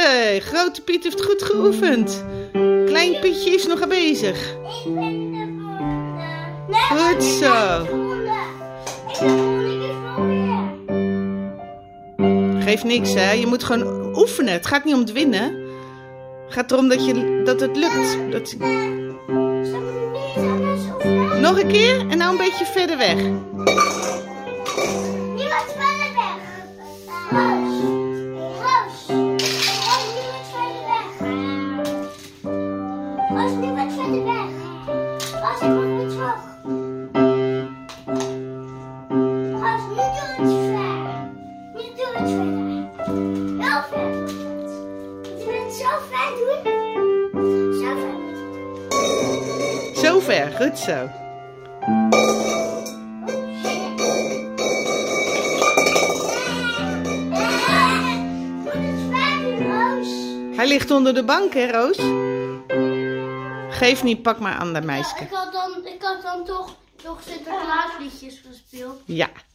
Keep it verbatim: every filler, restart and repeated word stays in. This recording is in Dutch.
Hey, grote Piet heeft goed geoefend. Klein Pietje is nog bezig. Ik ben de volgende. Nee, Goed zo. Ik ben de volgende. Ik ben de Geeft niks, hè? Je moet gewoon oefenen. Het gaat niet om het winnen. Het gaat erom dat, je, dat het lukt. Dat... Nog een keer en nou een beetje verder weg. Niemand verder weg. Roos. Roos. Roos, niemand verder weg. Roos, niemand verder weg. Roos, ik mag niet terug. Roos, nu doe het ver. Nu doe het verder. Heel ver. Je wil het zo ver doen. Zo ver. Zo ver, goed zo. Hij ligt onder de bank, hè, Roos? Geef niet, pak maar aan de meisje. Ik had dan, ik had dan toch, toch Sinterklaasliedjes gespeeld. Ja.